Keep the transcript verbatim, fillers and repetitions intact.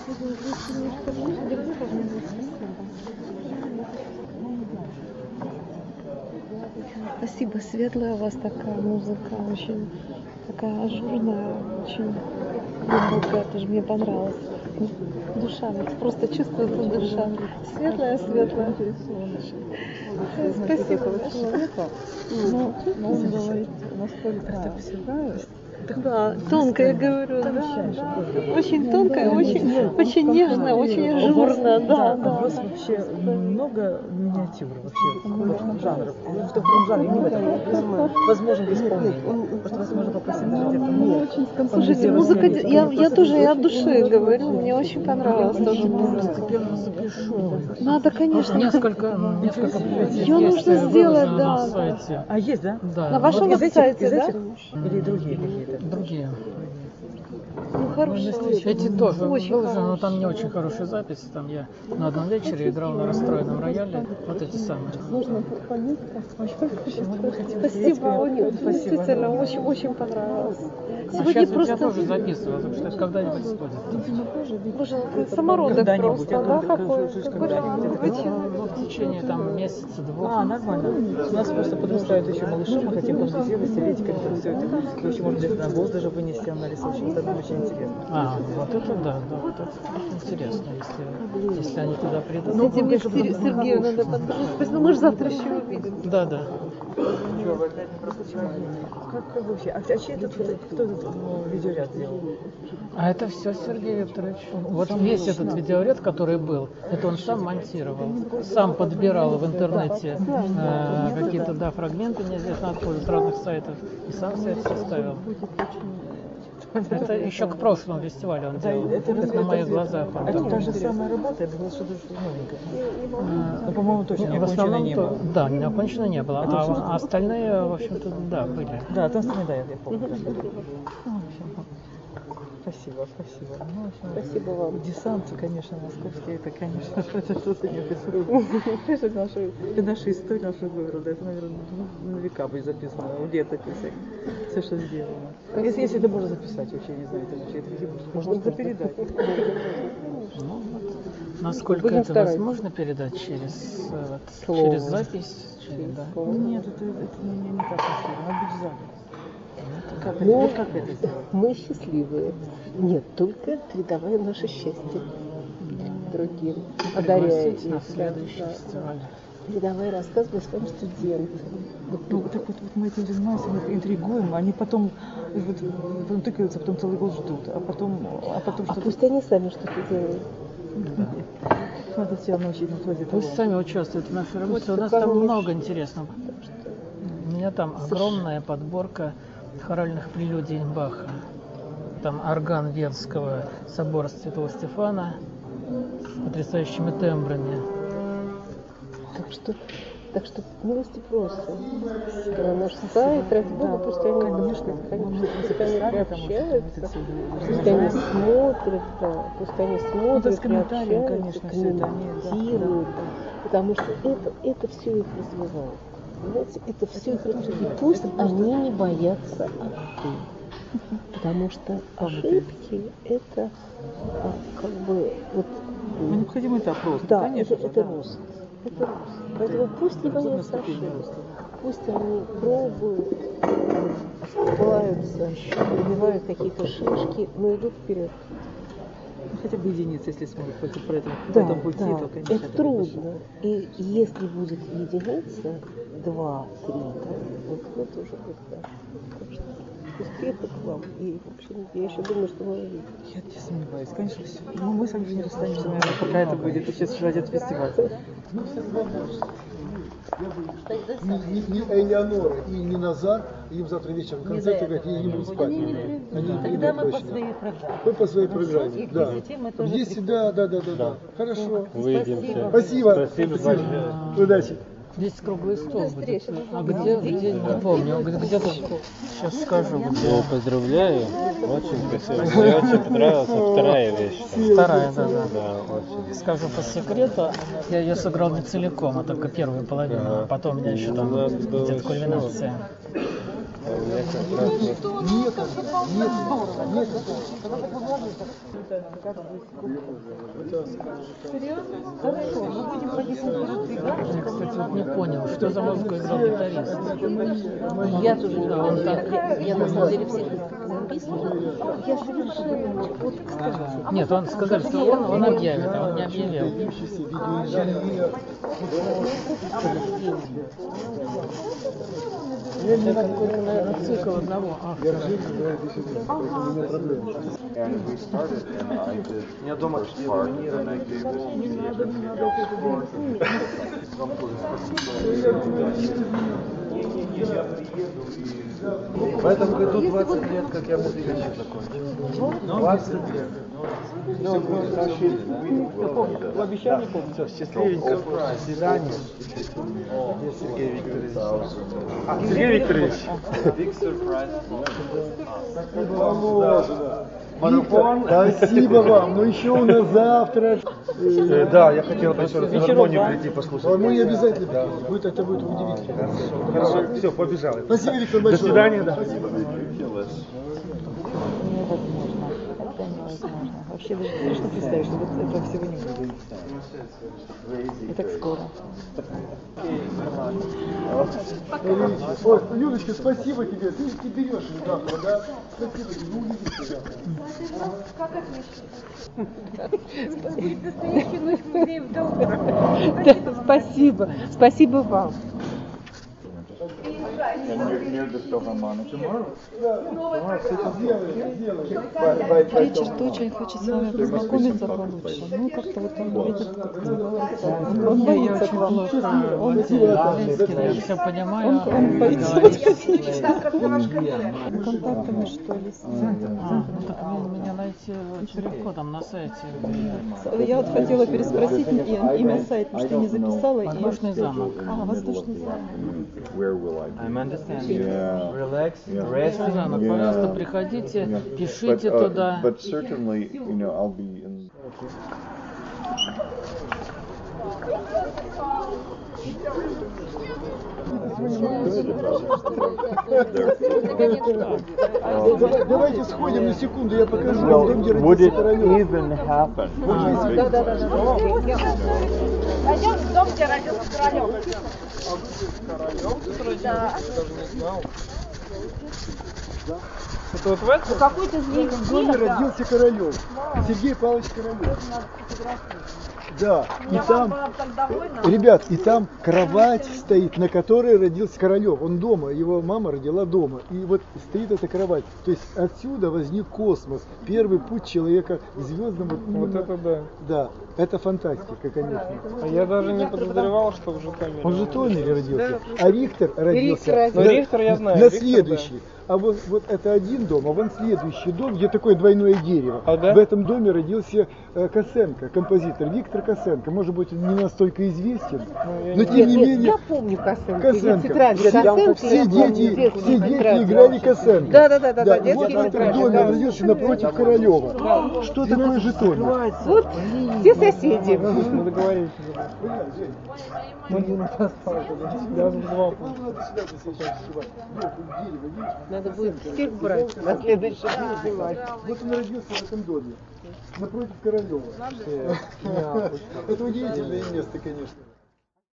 Спасибо, светлая у вас такая музыка, очень такая ажурная, очень глубокая, тоже мне понравилось. Душа, вот просто чувствуется душа. Светлая, светлая. Спасибо большое. Ну, он говорит, насколько Да, тонкая, говорю, да, да. Очень тонкая, очень, очень нежная, очень ажурная, да, да. У вас вообще много миниатюр вообще, художественных жанров. В таком жанре, не в этом. Возможно, в исполнении. Просто вас можно попросить даже где-то. Нет. Слушайте, музыка, я, я тоже я от души говорю, мне очень понравилась тоже музыка. Постепенно запишу. Надо, конечно. Несколько, несколько Ее нужно сделать, да. На сайте. А есть, да? Да. На вашем Вот из этих- сайте, из да? этих? Или другие какие-то? Другие. Ну, хорошая. Эти тоже Очень выложены, но хорошая. там не очень хорошие записи. Там я на одном вечере играл на расстроенном рояле. Вот эти самые. Нужно понять, Спасибо, Оля, действительно, очень, очень понравилось. А Сегодня сейчас просто... я тоже записываю, так что это когда-нибудь будет. Боже, это самородок Когда-нибудь, просто, я да, думаю, какой? что Какой когда-нибудь это вычурный. Ну, в течение там месяца-двух. А, нормально. У нас просто подрастают еще малыши, мы хотим подрастить, стереть как-то все это. И вообще, может, где-то на воз даже вынести, она рисует, это очень интересно. А, вот это да, да, вот это интересно, если, если они туда придут. Ну, мне Сер- Сергею надо подписать. Ну, мы же завтра еще увидим. Да, да. Как, как вообще? А, а чей этот, кто этот ну, видеоряд делал? А это все Сергей Викторович. Вот весь этот видеоряд, который был, это он сам монтировал, сам подбирал в интернете э, какие-то да, фрагменты неизвестно откуда, с разных сайтов, и сам все это составил. Это еще к прошлому фестивалю он делал, это, это на моих глазах. Он Это там- та же самая работа, я думала, что что-то новенькое. Но, по-моему, точно не В окончено основном, не то- было. да, не окончено не было, а, а остальные, в общем-то, да, были. Да, там остальные, да, я я помню. Ну, в общем, Спасибо, спасибо. Ну, в общем, Спасибо вам. Десант, конечно, московский, это, конечно, это что-то неописуемое. Это наша, это наша история нашего города. Это, наверное, ну, на века будет записано в летописях. Все, что сделано. Если, если это можно записать, вообще, я не знаю, это вообще, это где можно это передать. Ну, вот. Насколько Будем это стараться. возможно передать через, э, вот, Слово. через запись? Через, да. Нет, это, это не, не так красиво, надо быть в зале. Как, это- Ну, вот как это сделать? мы счастливые. Нет, только передавая наше счастье другим, одаряя Пригласить их. на Да, следующий да, фестиваль. да. Передавая рассказывая своим студентам. Вот, Ну, так вот, вот мы этим занимаемся, мы их интригуем, они потом, вот, потом тыкаются, потом целый год ждут, а потом, а потом а что-то... пусть они сами что-то делают. Надо себя научить, ну, вроде того. Пусть сами участвуют в нашей работе. Пусть У нас пока там не много интересного. У меня там огромная подборка хоральных прелюдий Баха. Там орган Венского, собор Святого Стефана с потрясающими тембрами. Так что, так что милости просим. На наш сайт, ради Бога, пусть они, конечно, конечно, пусть они общаются, это всё пусть они смотрят, да, пусть они Ну, да, смотрят, с комментарием, приобщаются, конечно, всё это они, да, комментируют, да. Потому что это, это все их развивает. Понимаете, это все их развивает. И пусть они не боятся ошибок. Потому что ошибки это а, как бы вот Ну, необходимый этап роста, да, конечно это, же, это да. рост. Это рост. Поэтому пусть не Особенно боятся ступени ошибок. роста. Пусть они пробуют, оступаются, пробивают какие-то шишки, но идут вперед. Ну, хотя бы единицы, если смогут пойти по этому, по Да, этому пути, да, то, конечно, это будет трудно. И если будет единица, два, три, да, вот это уже будет хорошо. Так что успехов вам. И, в общем, я еще думаю, что вы увидите. Я не сомневаюсь, конечно, все. Ну, мы с вами уже не расстанемся, наверное, пока это будет еще ради этого фестиваля. Ни, ни, ни Элеонора и ни Назар, им завтра вечером концерт играть, и не будут спать. Они не придут. Тогда мы по точно. своей программе. Мы по своей программе, И к да. десяти мы тоже Если да, да, да, да, да. Хорошо. Увидимся. Спасибо. Спасибо большое. Удачи. Здесь круглый стол будет. А где, где, не помню, где- где-то, сейчас скажу, где. Я поздравляю. Очень красиво. Мне очень понравилась вторая вещь. Вторая, да, да. Да, очень. Скажу по секрету, я ее сыграл не целиком, а только первую половину, а потом у меня еще там Надо было идет еще. кульминация. Нет, нет, нет. Я, кстати, вот не понял, что за музыку играл гитарист. Я тоже не Да, он знаю. так- Я, я на самом деле всех записывала. Я совершенно... Вот, кстати, Нет, он сказал, что он, он объявит, а он не объявил. Выдающийся видеоинженер. Какой-то, наверное, цикл одного автора. And we started, and I did first part, and I gave В этом году двадцать лет, как я музыку закончил. двадцать лет. Все будет хорошо. Обещание помню. Все, счастливенько. До свидания. Есть Сергей Викторович. А, Сергей Викторович. big surprise. Марафон. Спасибо вам. Ну еще у нас завтра. Э, Да, я хотел бы еще раз в гармонию прийти послушать. А мы не обязательно придем. Будет, это будет удивительно. Хорошо, все, побежал. Спасибо, Виктор, До большое. свидания. Да. Спасибо. Невозможно. Это невозможно. Вообще даже страшно представить, что вот этого всего не будет. И так скоро. Ой, Людочка, спасибо тебе. Ты, ты берешь ее завтра, да? Спасибо тебе. Ну, увидимся завтра. Настоящую ночь музеев до утра. да, спасибо. Спасибо вам. And you're near the Philharmonic tomorrow. Сделаем, сделаем. Вечер очень хочет с вами познакомиться получше. Ну, как-то вот он видит, как он Я боится очень к вам. плохо Он английский, я все понимаю, а он говорит. контактами, что ли, с ним. Ну так мне- меня найти очень легко там на сайте. Я вот хотела переспросить и- имя сайта, потому что не записала. и- Воздушный замок. А, воздушный замок. Where will I be? I'm understanding. Yeah. Relax, Воздушный rest. замок. Yeah. Пожалуйста, приходите, Yeah. пишите But, uh, туда. but certainly, you know, I'll be in. Давай- Давайте сходим на секунду, я покажу Well, вам, где would родился it Королёв. even happen? Пойдем в дом, где родился Королёв. Это вот в этом? Какой-то зверь. В доме родился Королёв. Сергей Павлович Королёв. Да, и там, ребят, и там кровать стоит, на которой родился Королёв. Он дома, его мама родила дома. И вот стоит эта кровать. То есть отсюда возник космос. Первый путь человека к звездам. Вот, Вот именно- это да. Да, это фантастика, конечно. А я даже не подозревал, что в Житомире. Он в Житомире родился, а Рихтер родился Ну, на, Рихтер я знаю, на Рихтер, следующий. А вот, вот это один дом, а вон следующий дом, где такое двойное дерево. А, да? В этом доме родился э, Косенко, композитор Виктор Косенко. Может быть, он не настолько известен, я но не тем не Нет, менее я помню Косенко. Косенко. Тетрадь Все, Косенко. все я помню, дети, детские все дети тетради. играли Косенко. Да, да, да, да, да, и вот детские в этом тетради, доме да. родился напротив Королева. Что такое Житомир? Вот все соседи. Мы договорились. Мы один остался. Я задавал. Надо будет всех брать на следующий день. Вот он родился в этом доме, напротив Королева. Это удивительное место, конечно.